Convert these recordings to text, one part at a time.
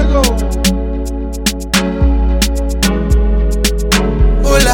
Hola.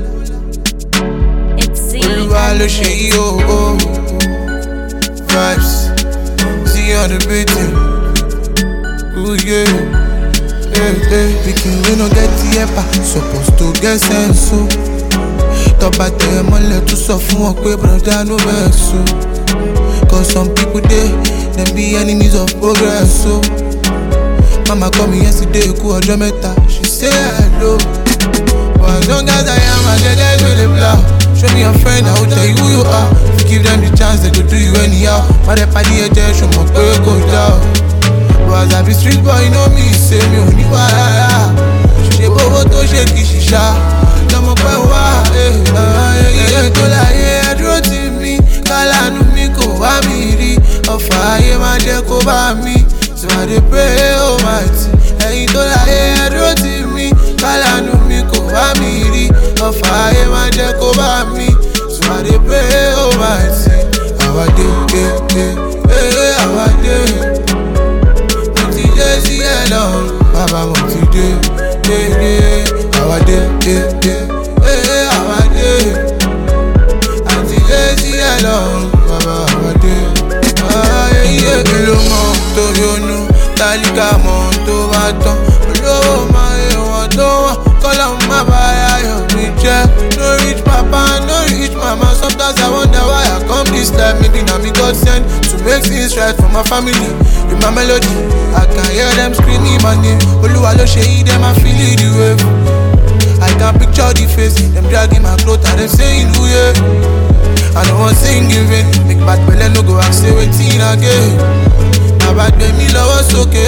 It's Z. Olúwa ló ṣe yí o. Vibes. See on the beating. Ooh yeah. Hey, hey. Pikin we no get the epa, supposed to get sense o. Tọ́ba tẹ̀ ẹ́ mọ́lẹ̀ tún sọ fún wọn pé broda no vex o. Cause some people dey, dem be enemies of progress so. Mama call me yesterday, kú ọjọ́ mẹ́ta, she say hello. But as long as I am, I get that with the blow. Show me your friend, I will tell you who you are. If you give them the chance, they go do you anyhow. But they party ẹ̀jẹ̀ show my pé kò dá o. But as I be street boy, you know me, say mi ò ní wàhálà. Ṣé bówó tó ṣe kì í ṣiṣá? Lọ́mọ pẹ́ wá, iye tó láyé ẹ dúró tì mí. Kálánú mi kò wá mi rí. Ọ̀fà ayé máa jẹ́ kó bá mi. So I dey pray, oh mighty. Ẹ̀yin tó láyé ẹ dúró tì mí. Kálánú mi kò wá mi rí. Ọ̀fà ayé máa jẹ́ kó bá mi. So I dey pray, oh mighty. Àwa dé, àwa dé. Mo ti dé sí ẹ̀ lọ́rùn. Bàbá mo ti dé. Àwa dé, àwa dé. Àti dé sí ẹ̀ lọ́rùn. Bàbá àwa dé. Ayé kí ló mọ̀ tó yọnu. Tálíkà mọ̀ tó bá tán. Olówó máa yẹ wọ́n tó wọ́n. Kọ́lá má bá ayọ̀ mi jẹ́. No rich papa, no rich mama. Sometimes I wonder why I come this life. Maybe na me God send to make things right for my family. With my melody, I can hear them screaming my name. Olúwa ló ṣe yí, them I feel it the wave. I can picture the face, them dragging my clothes and them saying who yeah. I don't want sing in vain. Make bad belle no go ask say wetin again. Bàbá gbé mi lọ́wọ́ sókè.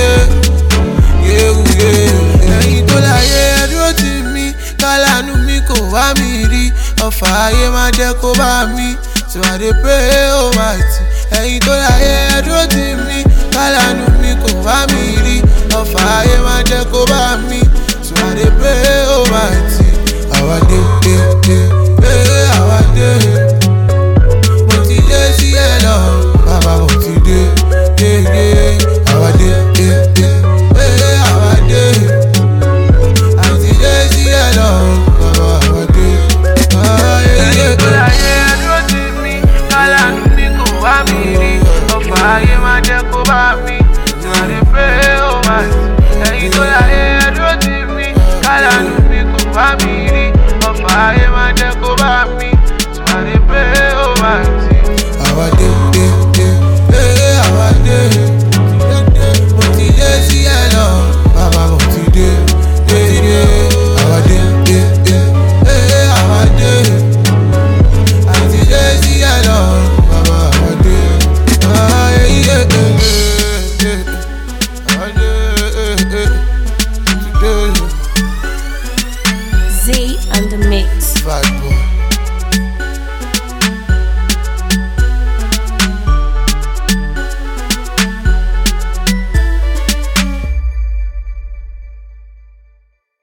Ẹ̀yin tó láyé ẹ dúró tì mí. Kálánú mi kò wá mi rí. Ọ̀fà ayé máa jẹ́ kó bá mi. So I dey pray, oh mighty. Ẹ̀yin tó